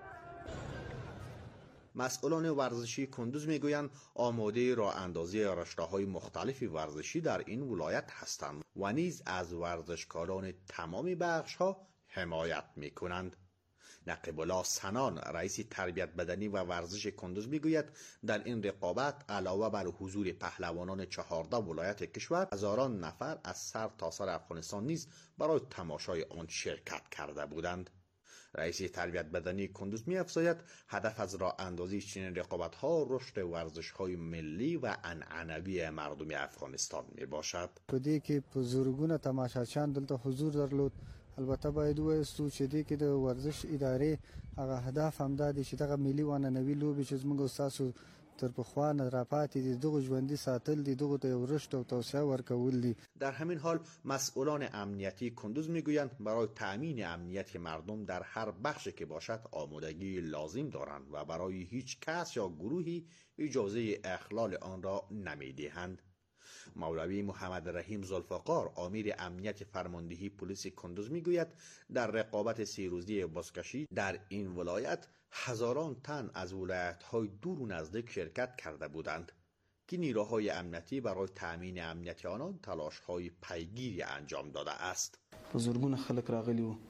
مسئولان ورزشی کندوز میگویند آماده راه اندازی رشته‌های مختلف ورزشی در این ولایت هستند و نیز از ورزشکاران تمامی بخش‌ها حمایت میکنند. نقیب الله سنان رئیس تربیت بدنی و ورزش کندوز میگوید در این رقابت علاوه بر حضور پهلوانان چهارده ولایت کشور هزاران نفر از سر تا سر افغانستان نیز برای تماشای آن شرکت کرده بودند. رئیس تربیت بدنی کندوز می‌افزاید هدف از راه اندازی چنین رقابت‌ها رشد ورزش‌های ملی و عنعنوی مردم افغانستان میباشد. کدی که بزرگونه تماشاچیان دلته حضور درلود، البته باید وایستو چې دې کې د ورزش ادارې هغه هدف هم دا دی چې دغه ملي و عنعنوي لوبې چې زموږ استاسو تر پخوا نه راپاتې دي دغه ژوندي ساتل دي، دغه ته یو رشد او توسعه ورکول دي. در همین حال مسئولان امنیتی کندوز میگویند برای تأمین امنیت مردم در هر بخشی که باشد آمادگی لازم دارند و برای هیچ کس یا گروهی اجازه اخلال آن را نمیدهند. مولوی محمد رحیم ذوالفقار امیر امنیت فرماندهی پلیس کندوز میگوید در رقابت سه روزه بزکشی در این ولایت هزاران تن از ولایت‌های دور و نزدیک شرکت کرده بودند که نیروهای امنیتی برای تأمین امنیت آنان تلاش‌های پیگیری انجام داده است. بزرگون خلک راغلی و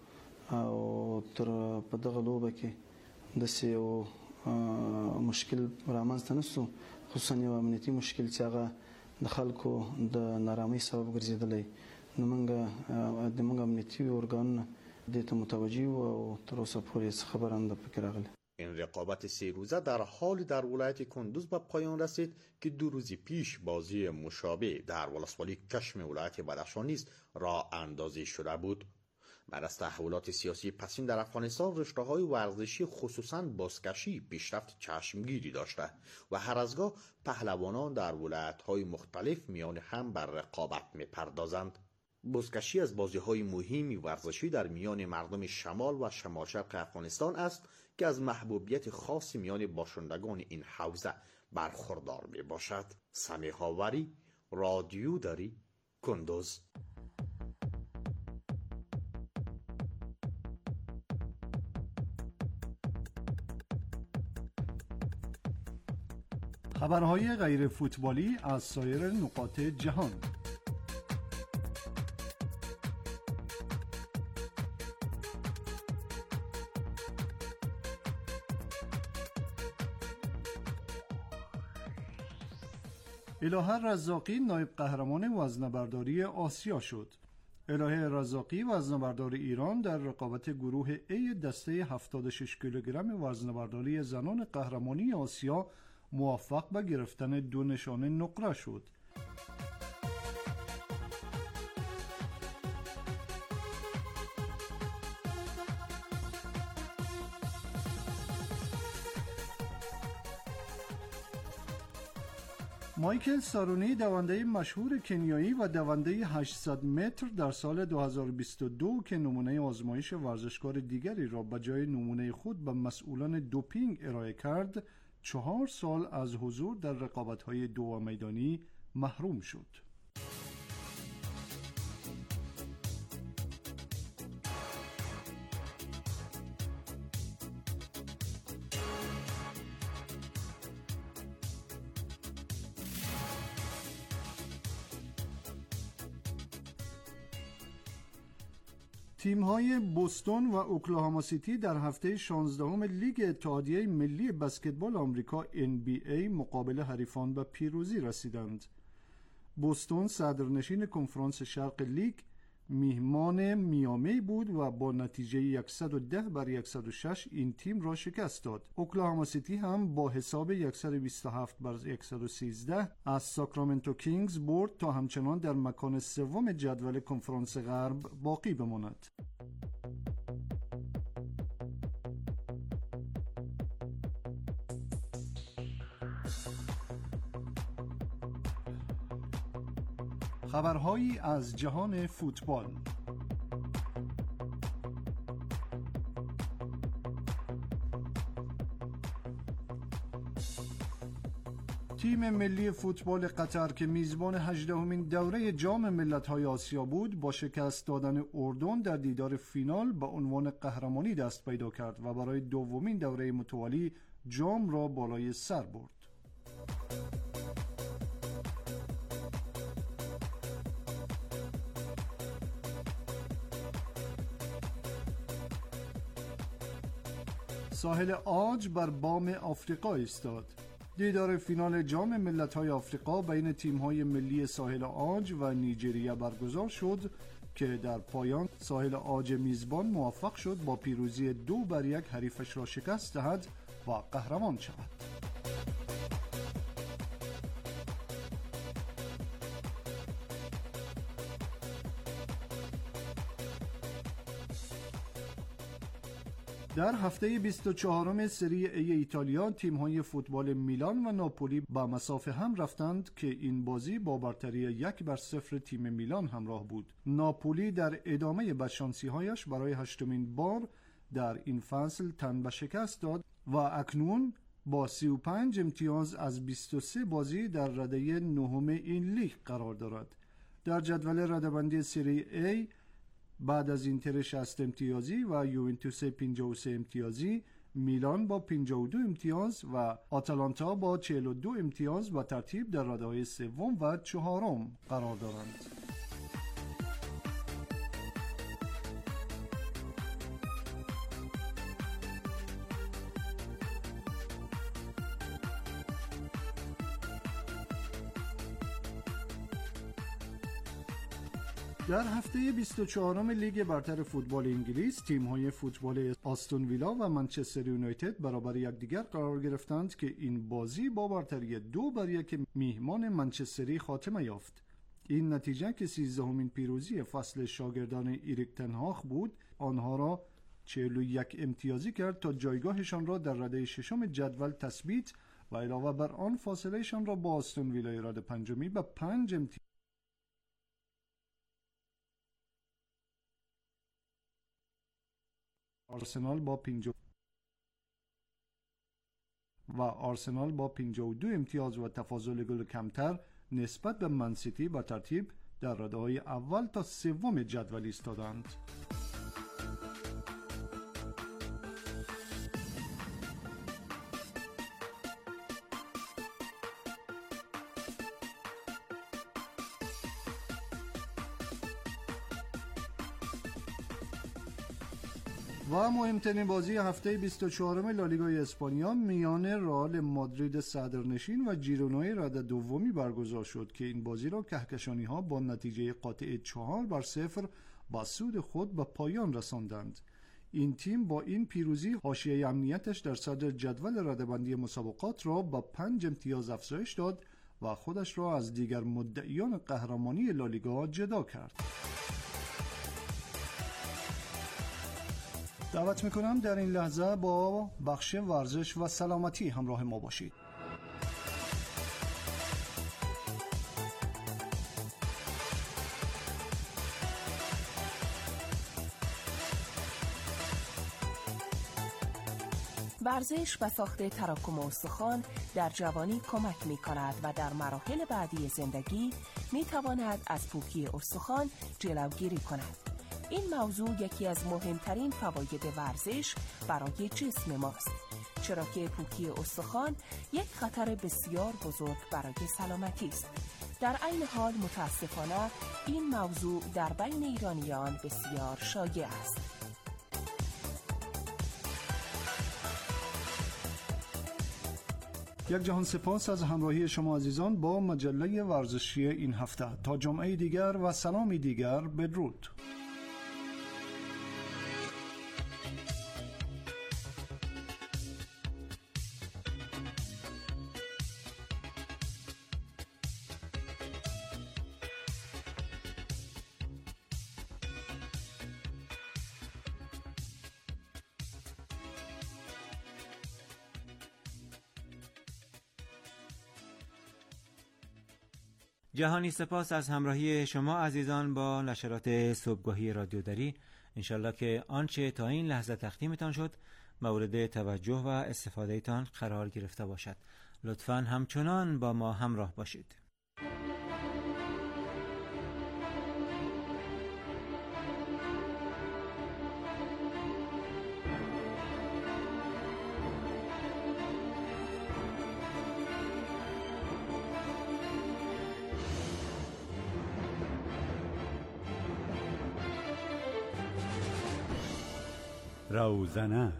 او تر په دغه لوبه کې د سیو مشکل رامنځته نشو، خصوصا یو امنیتي مشکل چې هغه د خلکو د نارامۍ سبب ګرځېدلی. نو موږ د موږ امنیتي ارګانونه دې ته متوجه وو او تر اوسه پورې هیڅ خبره نه ده پکې راغلې. این رقابت سه روزه در حال در ولایت کندوز به پایان رسید که دو روز پیش بازی مشابه در ولسوالی کشم ولایت بدخشان نیز راه اندازی شده بود. بعد از تحولات سیاسی پسین در افغانستان رشته‌های ورزشی خصوصاً بزکشی پیشرفت چشمگیری داشته و هر از گاه پهلوانان در ولایت‌های مختلف میان هم بر رقابت می‌پردازند. بزکشی از بازی‌های مهمی ورزشی در میان مردم شمال و شمال شرق افغانستان است که از محبوبیت خاصی میان باشندگان این حوزه برخوردار میباشد. سمیح آوری، رادیو دری، کندوز. خبرهای غیر فوتبالی از سایر نقاط جهان. الهه رزاقی نایب قهرمان وزنه‌برداری آسیا شد. الهه رزاقی وزنه‌بردار ایران در رقابت گروه A دسته هفتاد و شش کیلوگرم وزنه‌برداری زنان قهرمانی آسیا موفق به گرفتن دو نشانه نقره شد. مایکل سارونی دونده مشهور کنیایی و دونده هشتصد متر در سال دو هزار و بیست و دو که نمونه آزمایش ورزشکار دیگری را به جای نمونه خود به مسئولان دوپینگ ارائه کرد، چهار سال از حضور در رقابت‌های دو میدانی محروم شد. تیم‌های بوستون و اوکلاهاما سیتی در هفته شانزدهم لیگ اتحادیه ملی بسکتبال آمریکا ان بی ای مقابل حریفان به پیروزی رسیدند. بوستون صدرنشین کنفرانس شرق لیگ میهمان میامی بود و با نتیجه صد و ده بر صد و شش این تیم را شکست داد. اوکلاهاما سیتی هم با حساب صد و بیست و هفت بر صد و سیزده از ساکرامنتو کینگز برد تا همچنان در مکان سوم جدول کنفرانس غرب باقی بماند. خبرهایی از جهان فوتبال. تیم ملی فوتبال قطر که میزبان هجدهمین دوره جام ملت‌های آسیا بود، با شکست دادن اردن در دیدار فینال به عنوان قهرمانی دست پیدا کرد و برای دومین دوره متوالی جام را بالای سر برد. ساحل عاج بر بام آفریقا ایستاد. دیدار فینال جام ملت‌های آفریقا بین تیم‌های ملی ساحل عاج و نیجریه برگزار شد که در پایان ساحل عاج میزبان موفق شد با پیروزی دو بر یک حریفش را شکست دهد و قهرمان شود. در هفته بیست و چهارم سری ای ایتالیا تیم‌های فوتبال میلان و ناپولی با مسافه هم رفتند که این بازی با برتری یک بر صفر تیم میلان همراه بود. ناپولی در ادامه بدشانسی‌هایش برای هشتمین بار در این فصل تن به شکست داد و اکنون با سی و پنج امتیاز از بیست و سه بازی در رده نهم این لیگ قرار دارد. در جدول رده‌بندی سری ای بعد از اینتر شصت امتیازی و یوونتوس پنجاه و سه امتیازی، میلان با پنجاه و دو امتیاز و آتالانتا با چهل و دو امتیاز و ترتیب در رده‌های سوم و چهارم قرار دارند. در هفته بیست و چهارم لیگ برتر فوتبال انگلیس تیم‌های فوتبال آستون ویلا و منچستر یونایتد برابر یکدیگر قرار گرفتند که این بازی با برتری دو بر یک میهمان منچستری خاتمه یافت. این نتیجه که سیزدهمین پیروزی فصل شاگردان ایریک تن هاگ بود، آنها را چهل و یک امتیازی کرد تا جایگاهشان را در رده ششم جدول تثبیت و علاوه بر آن فاصلهشان را با آستون ویلای رده پنجمی به پنج امتیاز آرسنال با پنجاه و آرسنال با پنجاه و دو امتیاز و تفاضل گل کمتر نسبت به منسیتی با ترتیب در رده‌های اول تا سوم جدول ایستادند. و مهمترین بازی هفته بیست و چهارم لالیگای اسپانیا میان رئال مادرید صدرنشین و ژیرونای رده دومی برگزار شد که این بازی را کهکشانی‌ها با نتیجه قاطع چهار بر صفر با سود خود به پایان رساندند. این تیم با این پیروزی حاشیه امنیتش در صدر جدول رده‌بندی مسابقات را با پنج امتیاز افزایش داد و خودش را از دیگر مدعیان قهرمانی لالیگا جدا کرد. دعوت میکنم در این لحظه با بخش ورزش و سلامتی همراه ما باشید. ورزش و ساخت تراکم استخوان در جوانی کمک می کند و در مراحل بعدی زندگی می تواند از پوکی استخوان جلوگیری کند. این موضوع یکی از مهمترین فواید ورزش برای جسم ماست، چرا که پوکی استخوان یک خطر بسیار بزرگ برای سلامتی است. در عین حال متاسفانه این موضوع در بین ایرانیان بسیار شایع است. یک جهان سپاس از همراهی شما عزیزان با مجله ورزشی این هفته. تا جمعه دیگر و سلامی دیگر، بدرود. جهانی سپاس از همراهی شما عزیزان با نشرات صبحگاهی رادیو دری. انشالله که آنچه تا این لحظه تقدیمتان شد مورد توجه و استفاده تان قرار گرفته باشد. لطفاً همچنان با ما همراه باشید. روزنه.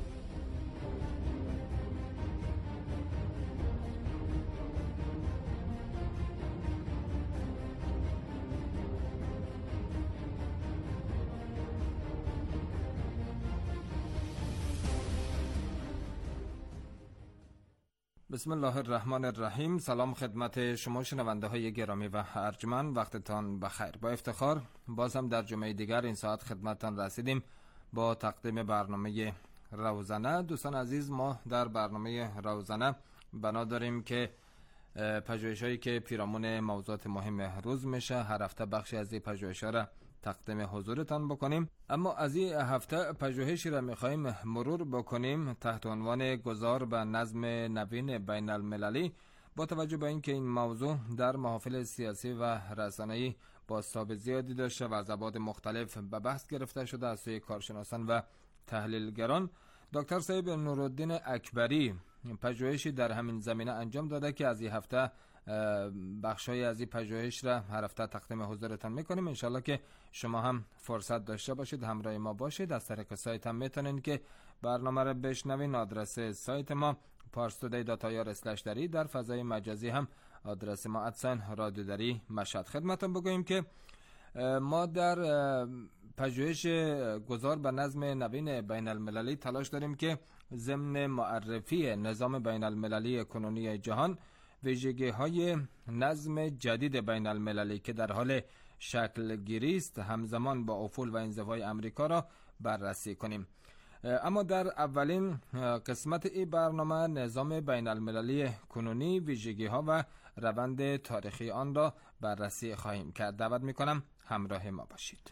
بسم الله الرحمن الرحیم. سلام خدمت شما شنونده های گرامی و ارجمند، وقتتان بخیر. با افتخار باز هم در جمعه دیگر این ساعت خدمتتان رسیدیم با تقدیم برنامه روزنه. دوستان عزیز، ما در برنامه روزنه بنا داریم که پژوهش هایی که پیرامون موضوعات مهم روز میشه، هر هفته بخشی از این پژوهش ها را تقدیم حضورتان بکنیم. اما از این هفته پژوهشی را میخواهیم مرور بکنیم تحت عنوان گذار به نظم نوین بین المللی، با توجه به اینکه این موضوع در محافل سیاسی و رسانه‌ای بازتاب زیادی داشته و از ابعاد مختلف به بحث گرفته شده از سوی کارشناسان و تحلیلگران. دکتر صاحب نورالدین اکبری پژوهشی در همین زمینه انجام داده که از این هفته بخشای از این پژوهش را هر هفته تقدیم حضورتان میکنیم. انشالله که شما هم فرصت داشته باشید همراه ما باشید. از طریق سایت هم میتونید که برنامه را بشنوید. آدرس سایت ما پارس تودی دات آی آر اسلش دری، در فضای مجازی هم آدرس ما ادساین رادیو دری مشهد. خدمتتون بگوییم که ما در پژوهش گذار به نظم نوین بین المللی تلاش داریم که ضمن معرفی نظام بین المللی کنونی جهان، ویژگی های نظم جدید بین المللی که در حال شکل گیری است همزمان با افول و انزوای امریکا را بررسی کنیم. اما در اولین قسمت این برنامه نظام بین المللی کنونی، ویژگی ها و روند تاریخی آن را بررسی خواهیم کرد. دعوت می کنم همراه ما باشید.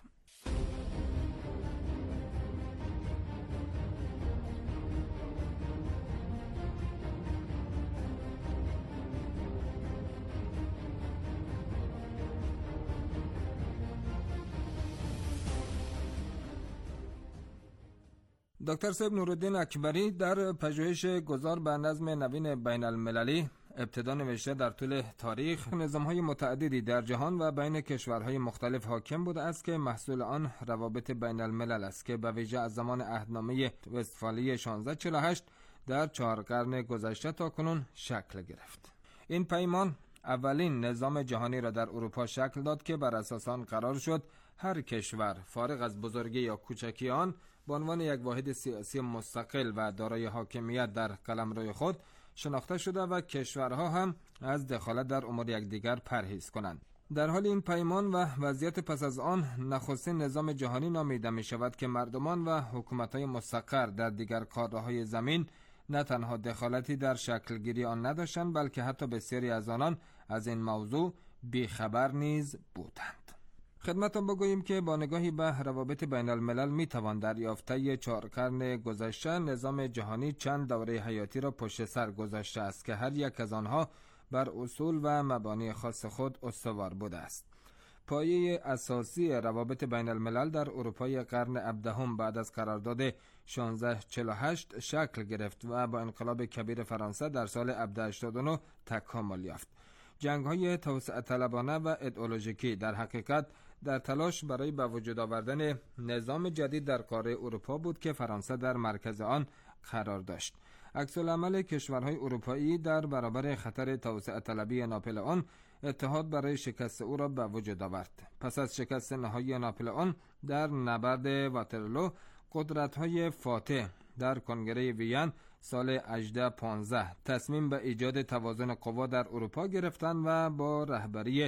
دکتر صاحب نورالدین اکبری در پژوهش گذار به نظم نوین بین المللی ابتدا نوشته در طول تاریخ نظام‌های متعددی در جهان و بین کشورهای مختلف حاکم بوده است که محصول آن روابط بین الملل است که به ویژه از زمان عهدنامه وستفالی شانزده چهل و هشت در چهار قرن گذشته تا کنون شکل گرفت. این پیمان اولین نظام جهانی را در اروپا شکل داد که بر اساس آن قرار شد هر کشور فارغ از بزرگی یا کوچکی آن به عنوان یک واحد سیاسی مستقل و دارای حاکمیت در قلمرو خود شناخته شده و کشورها هم از دخالت در امور یکدیگر پرهیز کنند. در حال این پیمان و وضعیت پس از آن نخستین نظام جهانی نامیده می شود که مردمان و حکومت‌های مستقر در دیگر کارهای زمین نه تنها دخالتی در شکل گیری آن نداشتند، بلکه حتی بسیاری از آنان از این موضوع بیخبر نیز بودند. خدمتتون بگوییم که با نگاهی به روابط بین الملل می توان دریافته چهار قرن گذشته نظام جهانی چند دوره حیاتی را پشت سر گذاشته است که هر یک از آنها بر اصول و مبانی خاص خود استوار بوده است. پایه اساسی روابط بین الملل در اروپای قرن هفدهم بعد از قرارداد شانزده چهل و هشت شکل گرفت و با انقلاب کبیر فرانسه در سال هفتصد و هشتاد و نه تکامل یافت. جنگ‌های توسعه طلبانه و ایدئولوژیکی در حقیقت در تلاش برای به وجود آوردن نظام جدید در قاره اروپا بود که فرانسه در مرکز آن قرار داشت. عکس‌العمل کشورهای اروپایی در برابر خطر توسعه طلبی ناپلئون اتحاد برای شکست او را به وجود آورد. پس از شکست نهایی ناپلئون در نبرد واترلو، قدرت‌های فاتح در کنگره وین سال هجده پانزده تصمیم به ایجاد توازن قوا در اروپا گرفتند و با رهبری